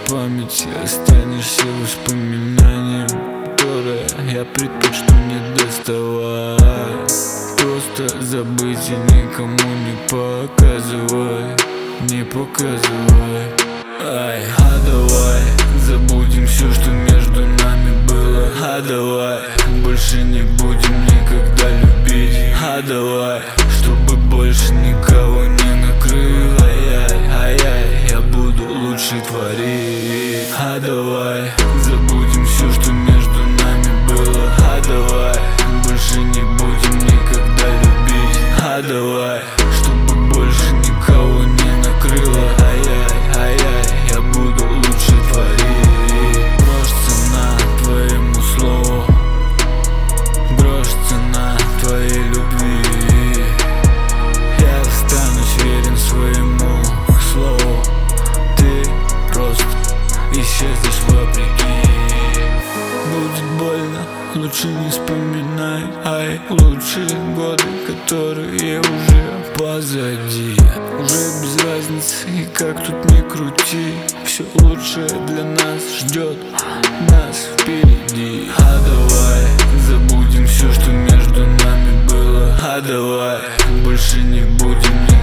памяти останешься воспоминанием, которое я предпочту не доставать. Просто забыть и никому не показывай, не показывай. Ай, а давай забудем все, что между нами было. А давай больше не будем никогда любить. А давай, чтобы больше никого не накрыло. Ай-яй, я буду лучше творить. А давай забудем все, что между нами было. А давай больше не будем никогда любить. А давай, чтобы больше никого не накрыло. Ай-яй, я буду лучше творить. Грош цена твоему слову, грош цена твоей любви. Я останусь верен своему слову. Ты просто исчезнешь вопреки. Будет больно, лучше не вспоминай. Ай, лучшие годы, которые уже позади. Уже без разницы, и как тут ни крути, все лучшее для нас ждет нас впереди. А давай забудем все, что между нами было. А давай больше не будем